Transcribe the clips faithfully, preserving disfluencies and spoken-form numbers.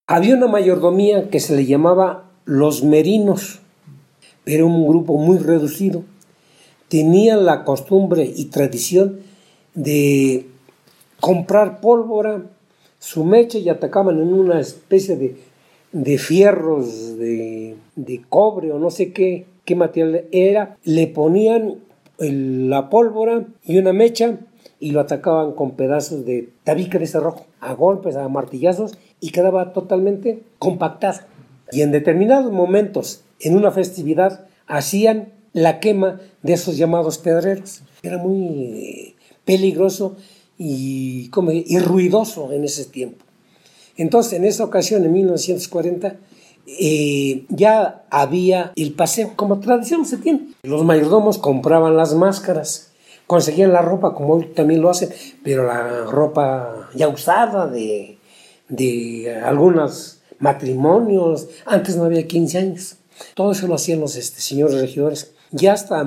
Había una mayordomía que se le llamaba Los Merinos, pero un grupo muy reducido. Tenían la costumbre y tradición de comprar pólvora, su mecha, y atacaban en una especie de, de fierros de, de cobre o no sé qué, qué material era. Le ponían el, la pólvora y una mecha y lo atacaban con pedazos de tabique de cerrojo, a golpes, a martillazos, y quedaba totalmente compactado. Y en determinados momentos, en una festividad, hacían la quema de esos llamados pedreros. Era muy peligroso y, como, y ruidoso en ese tiempo. Entonces, en esa ocasión, en mil novecientos cuarenta, eh, ya había el paseo, como tradición se tiene. Los mayordomos compraban las máscaras, conseguían la ropa, como hoy también lo hacen, pero la ropa ya usada de, de algunos matrimonios. Antes no había quince años. Todo eso lo hacían los este, señores regidores. Ya hasta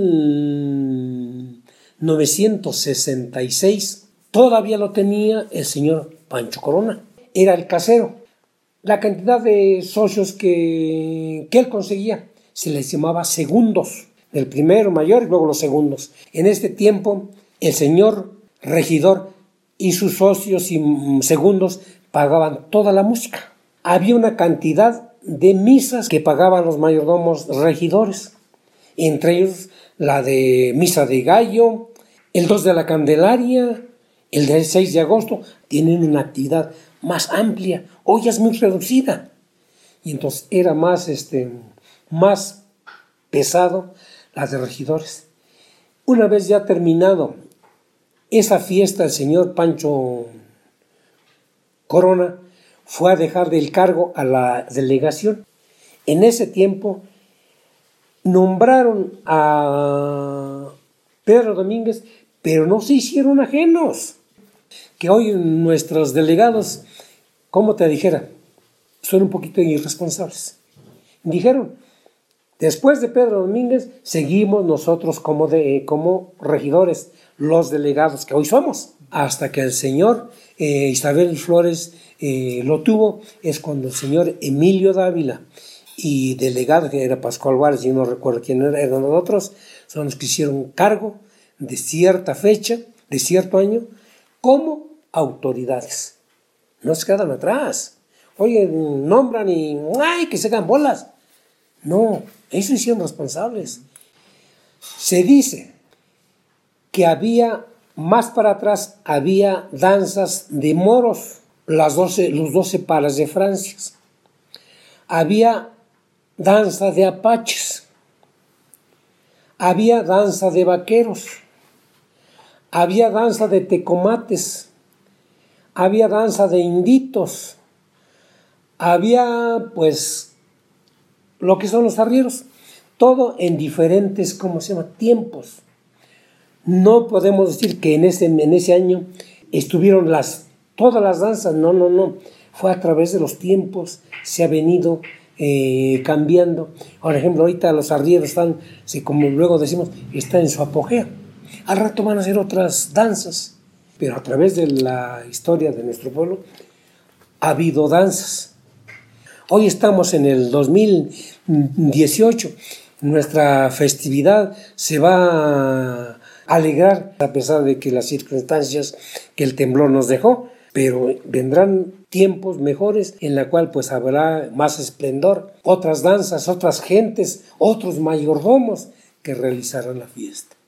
mil novecientos sesenta y seis todavía lo tenía el señor Pancho Corona. Era el casero. La cantidad de socios que, que él conseguía se les llamaba segundos. El primero mayor y luego los segundos. En este tiempo el señor regidor y sus socios y segundos pagaban toda la música. Había una cantidad de misas que pagaban los mayordomos regidores, entre ellos la de misa de gallo, el dos de la Candelaria, el del seis de agosto. Tienen una actividad más amplia, hoy es muy reducida, y entonces era más, este, más pesado la de regidores. Una vez ya terminado esa fiesta, el señor Pancho Corona fue a dejar del cargo a la delegación. En ese tiempo nombraron a Pedro Domínguez, pero no se hicieron ajenos. Que hoy nuestros delegados, como te dijera, son un poquito irresponsables. Dijeron, después de Pedro Domínguez, seguimos nosotros como, de, como regidores, los delegados que hoy somos. Hasta que el señor eh, Isabel Flores eh, lo tuvo, es cuando el señor Emilio Dávila y delegado, que era Pascual Juárez, yo no recuerdo quién era, eran otros, son los que hicieron cargo de cierta fecha, de cierto año, como autoridades. No se quedan atrás. Oye, nombran y ¡ay! Que se hagan bolas. No, ellos hicieron responsables. Se dice que había, más para atrás, había danzas de moros, las doce, los doce palas de Francia. Había danza de apaches. Había danza de vaqueros. Había danza de tecomates. Había danza de inditos. Había, pues, lo que son los arrieros. Todo en diferentes, ¿cómo se llama?, tiempos. No podemos decir que en ese, en ese año estuvieron las, todas las danzas. No, no, no. Fue a través de los tiempos. Se ha venido eh, cambiando. Por ejemplo, ahorita los arrieros están, como luego decimos, están en su apogeo. Al rato van a hacer otras danzas. Pero a través de la historia de nuestro pueblo ha habido danzas. Hoy estamos en el dos mil dieciocho. Nuestra festividad se va a alegrar, a pesar de que las circunstancias que el temblor nos dejó, pero vendrán tiempos mejores en la cual pues habrá más esplendor, otras danzas, otras gentes, otros mayordomos que realizarán la fiesta.